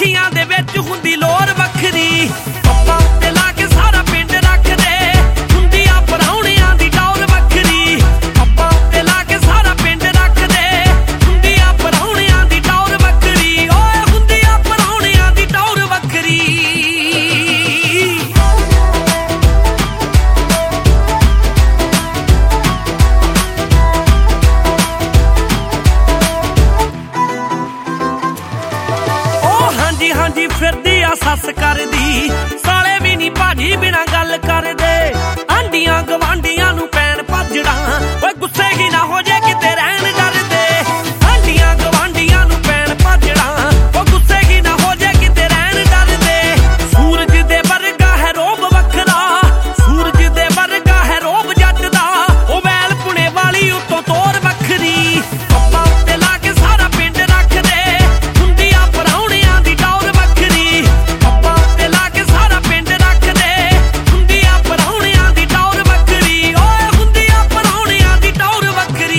ਅੱਖੀਆਂ ਦੇ ਵਿੱਚ ਹੁੰਦੀ ਲੋਰ ਵੱਖਰੀ। ਪੱਪਾਂ ਉੱਤੇ ਲਾ ਕੇ ਸਾਰਾ ਪਿੰਡ ਰੱਖਦੇ, ਹੁੰਦੀ ਆ ਪਰਾਹੁਣਿਆਂ ਦੀ ਟੌਰ ਵੱਖਰੀ। ਪੱਪਾਂ ਉੱਤੇ ਲਾ ਕੇ ਸਾਰਾ ਪਿੰਡ ਰੱਖਦੇ, ਹੁੰਦੀ ਆ ਪਰਾਹੁਣਿਆਂ ਦੀ ਟੌਰ ਵੱਖਰੀ। ਓਏ ਹੁੰਦੀ ਆ ਪਰਾਹੁਣਿਆਂ ਦੀ ਟੌਰ ਵੱਖਰੀ। ਹਾਂਜੀ ਫਿਰਦੀ ਆ ਸੱਸ ਕਰਦੀ, ਸਾਲੇ ਵੀ ਨੀ ਭਾਜੀ ਬਿਨਾ ਗੱਲ ਕਰਦੇ। ਆਂਢੀਆਂ ਗਵਾਂਢੀਆਂ ਨੂੰ ਪੈਣ ਭੱਜੜਾ, ਓਏ ਗੁੱਸੇ ਹੀ ਨਾ ਹੋ ਜੇ ਕਿਤੇ ਰਹਿਣ ਡਰਦੇ। ਆਂਢੀਆਂ ਗਵਾਂਢੀਆਂ ਨੂੰ ਪੈਣ ਭੱਜੜਾ, ਓ ਗੁੱਸੇ ਹੀ ਨਾ ਹੋ ਜੇ ਕਿਤੇ ਰਹਿਣ ਡਰਦੇ। ਸੂਰਜ ਦੇ ਵਰਗਾ ਹੈ ਰੋਬ ਵੱਖਰਾ, ਸੂਰਜ ਦੇ ਵਰਗਾ ਹੈ ਰੋਬ ਜੱਟ ਦਾ। ਉਹ ਵੈਲ ਪੁਣੇ ਵਾਲੀ ਉੱਤੋਂ ਤੋਰ ਵੱਖਰੀ। ਪੱਪਾਂ ਉੱਤੇ ਲਾ ਕੇ ਸਾਰਾ ਪਿੰਡ ਰੱਖਦੇ, ਹੁੰਦੀ ਆ ਪਰਾਹੁਣਿਆਂ ਦੀ ਟੌਰ ਵੱਖਰੀ। ਪੱਪਾਂ ਉੱਤੇ ਲਾ ਕੇ ਸਾਰਾ ਪਿੰਡ ਰੱਖਦੇ, ਹੁੰਦੀ ਆ ਪਰਾਹੁਣਿਆਂ ਦੀ ਟੌਰ ਵੱਖਰੀ। ਓਏ ਹੁੰਦੀ ਆ ਪਰਾਹੁਣਿਆਂ ਦੀ ਟੌਰ ਵੱਖਰੀ।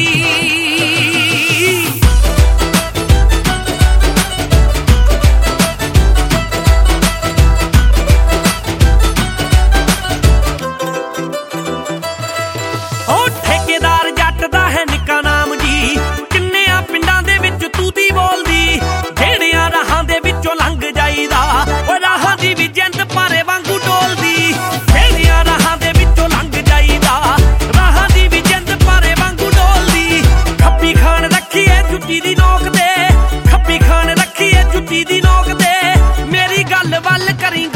ਉਹ ਠੇਕੇਦਾਰ ਜੱਟ ਦਾ ਹੈ ਨਿੱਕਾ ਨਾਮ ਜੀ, ਕਿੰਨਿਆਂ ਪਿੰਡਾਂ ਦੇ ਵਿੱਚ ਤੂਤੀ ਬੋਲਦੀ। ਜਿਹੜਿਆਂ ਰਾਹਾਂ ਦੇ ਵਿੱਚੋਂ ਲੰਘ ਜਾਈਦਾ, ਓਏ ਰਾਹਾਂ ਦੀ ਵੀ ਜਿੰਦ ਭਾਰੇ ਵਾਂਗੂ ਡੋਲਦੀ। ਜਿਹੜਿਆਂ ਰਾਹਾਂ ਦੇ ਵਿੱਚੋਂ ਲੰਘ ਜਾਈਦਾ, ਰਾਹਾਂ ਦੀ ਵੀ ਜਿੰਦ ਭਾਰੇ ਵਾਂਗੂ ਡੋਲਦੀ। ਖੱਬੀ ਖਾਨ ਰੱਖੀਏ ਜੁੱਤੀ ਦੀ ਨੋਕ ਤੇ, ਖੱਬੀ ਖਾਨ ਰੱਖੀਏ ਜੁੱਤੀ ਦੀ ਨੋਕ ਤੇ। ਮੇਰੀ ਗੱਲ ਵੱਲ ਕਰੀ